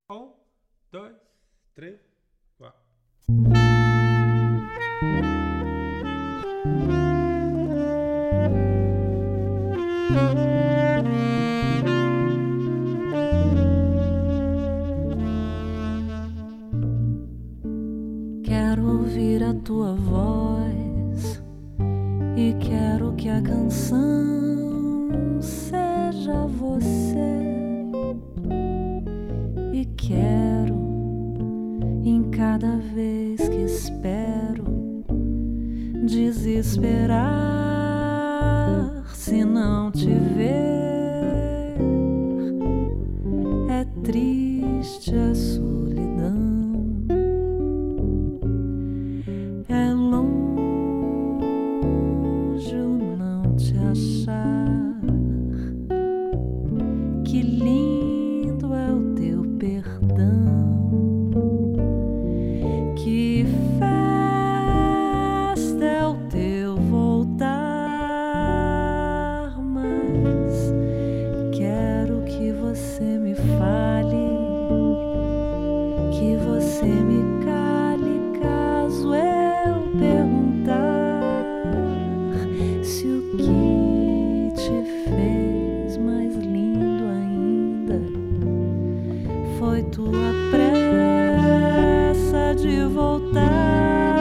Um, dois, três, quatro. Quero ouvir a tua voz e quero que a canção seja você. E quero, em cada vez que espero, desesperar se não te ver. É triste a solidão. É longe o não te achar. Que lindo é o teu perdão. Que festa é o teu voltar. Mas quero que você me fale, que você me cale caso eu perguntar se o que te fez mais lindo ainda foi tua pressa de voltar.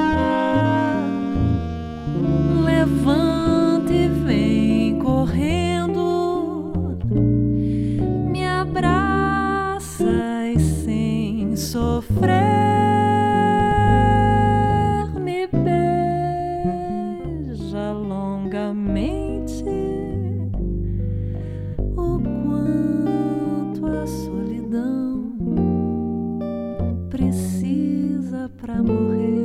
Levanta e vem correndo, me abraça e sem sofrer me beija longamente. O quanto a solidão precisa pra morrer.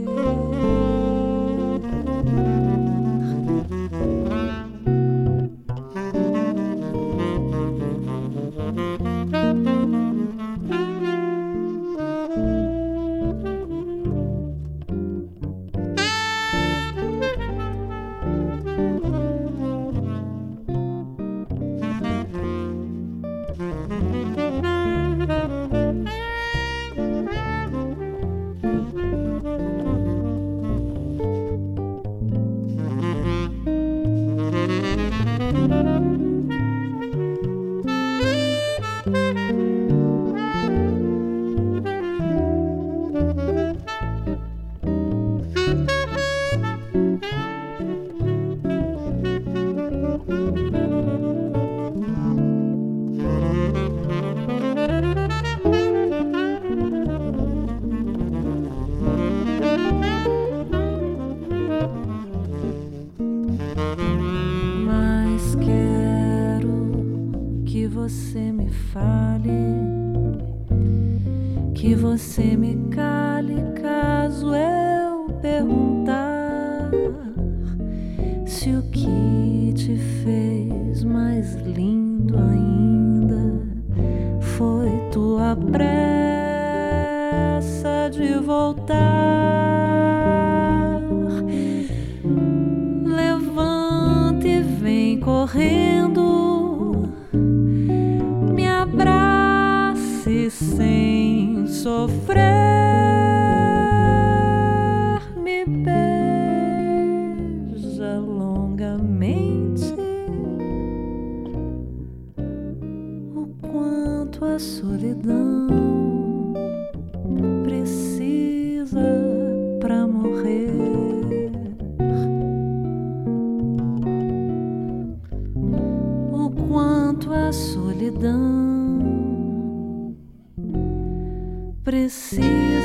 Mas quero que você me fale, que você me cale caso eu perguntar se o que te fez mais lindo ainda foi tua pressa de voltar. Levanta e vem correndo, me abrace sem sofrer, me beija longamente. O quanto a solidão precisa pra morrer. O quanto a solidão precisa